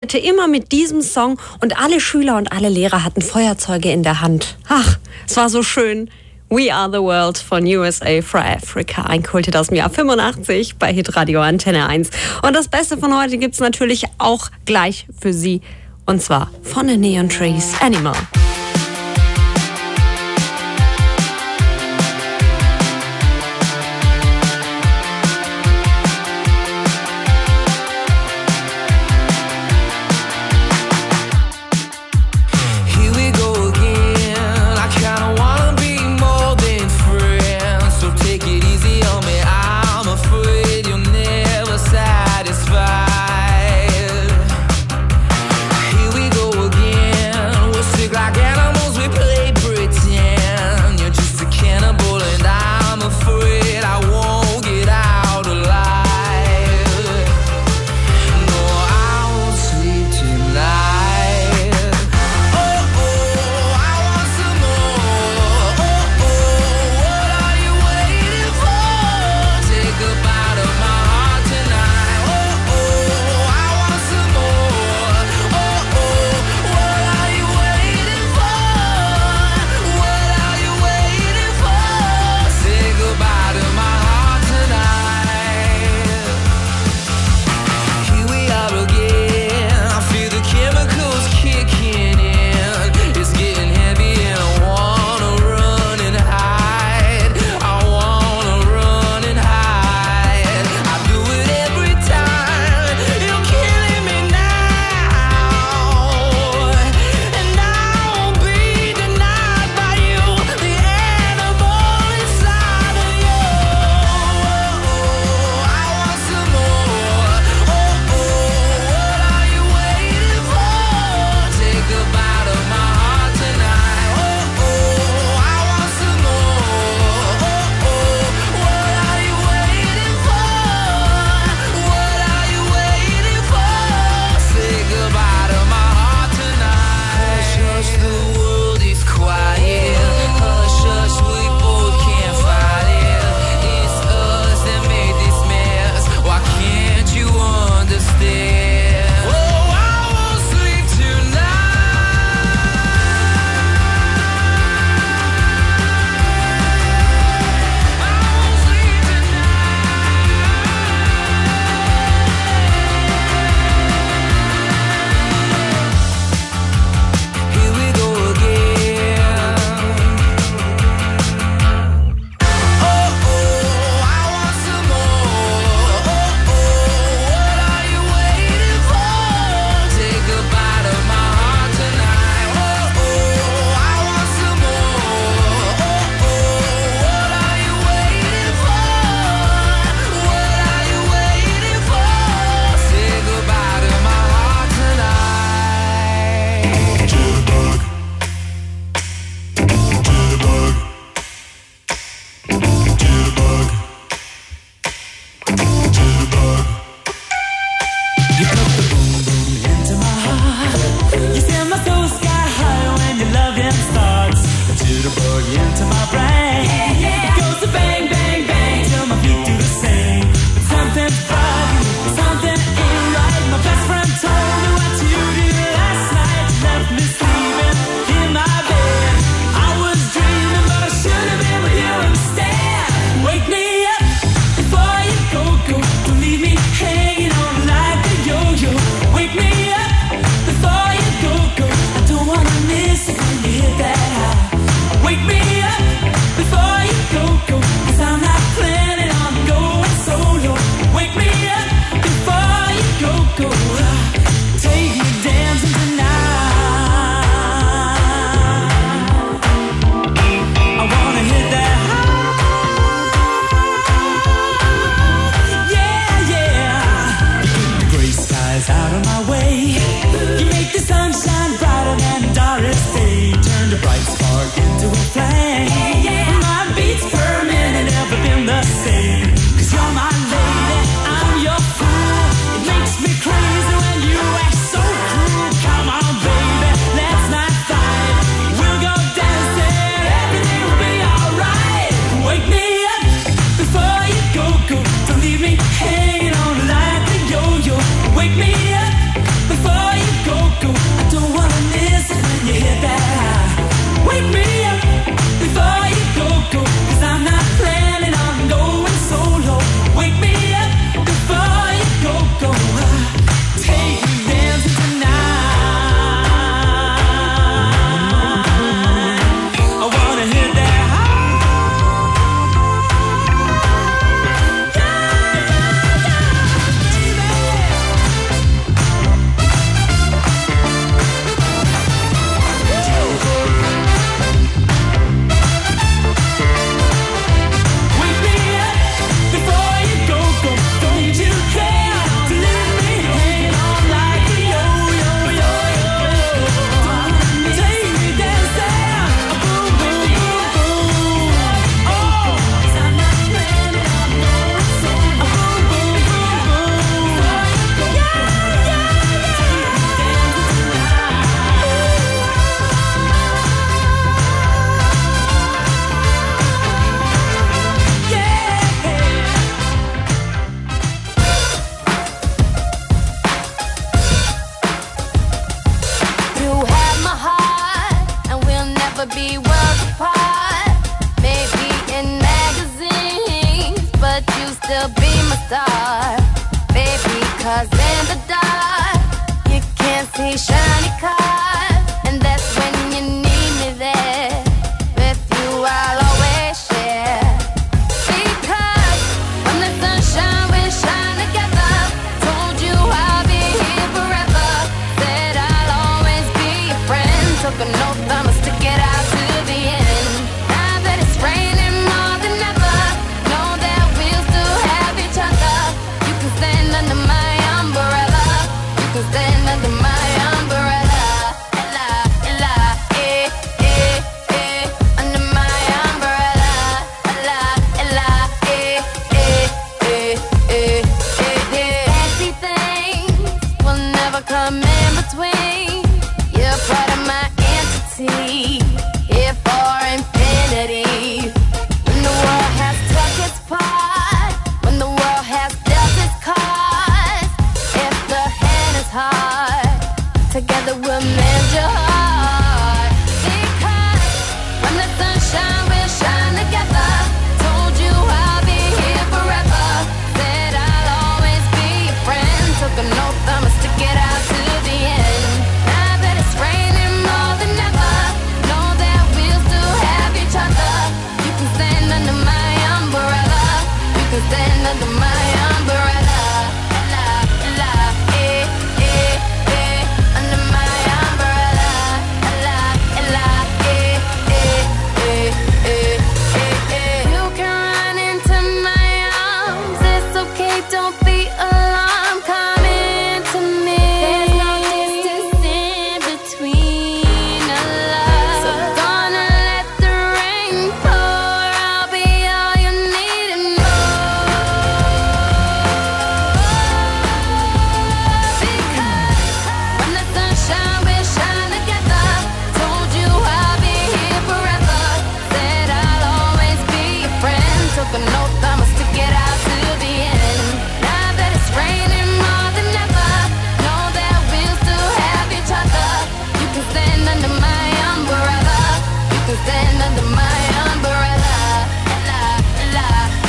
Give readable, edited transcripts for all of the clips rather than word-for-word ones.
startete immer mit diesem Song und alle Schüler und alle Lehrer hatten Feuerzeuge in der Hand. Ach, es war so schön. We Are the World von USA for Africa. Ein Kulthit aus dem Jahr 85 bei Hitradio Antenne 1. Und das Beste von heute gibt's natürlich auch gleich für Sie. Und zwar von den Neon Trees, Animal. Wake me up before you star, baby, 'cause in the dark you can't see shiny cars, and that's when you need me there. With you I'll always share, because when the sunshine we shine together. Told you I'll be here forever, said I'll always be your friend. Took an oath I'ma stick it out to the end. Now that it's raining more than ever, know that we'll still have each other. You can stand under my umbrella, you can stand under my umbrella. Ella, Ella, under my umbrella. Ella, Ella, fancy things will never come in between. You're part of my entity, here for infinity. When the world has took its part, when the world has dealt its cards, if the hand is hard, together we'll mend your heart. Because when the sunshine will shine together. Told you I'll be here forever, said I'll always be your friend. Took an oath I'ma stick it out to the end. Now that it's raining more than ever, know that we'll still have each other. You can stand under my umbrella, you can stand under my umbrella. Ella, Ella, under my umbrella. Ella, Ella, you can run into my arms, it's okay, don't be alarmed. Come into me, there's no distance in between our love. So gonna let the rain pour, I'll be all you need and more. Because when the sunshine will shine together. Told you I'll be here forever, said I'll always be your friend. Took an oath I'ma stick it out to the end. Now that it's raining more than ever, know that we'll still have each other. You can stand under my umbrella, you can stand under my umbrella. Ella, Ella,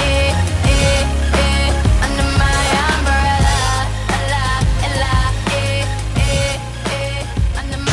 under my umbrella. Ella, Ella, under my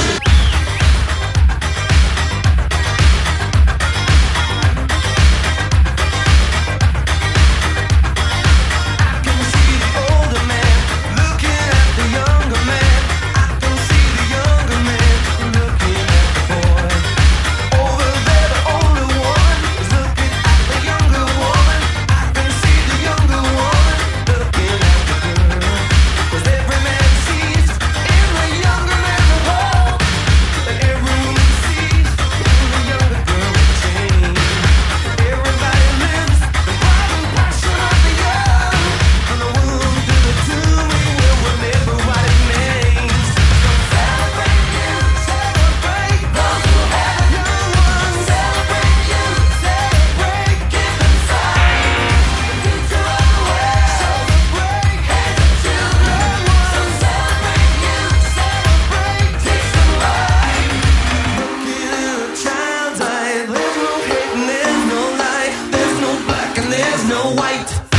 can see the older man looking at the younger man. I can see the younger man looking at the boy. Over there, the older woman is looking at the younger woman. I can see the younger woman looking at the girl. 'Cause every man sees in the younger man the hope, and every woman sees in the younger girl a change. Everybody lives the pride and passion of the young. And the wound to the tomb, we will remember what it means. So celebrate you, celebrate those who have young ones. Celebrate you, celebrate, give them sight. The future of the world, celebrate, and the children ones. So celebrate you, celebrate, teach them right. Looking in a child's eye, there's no hate and there's no lie. There's no black and there's no white.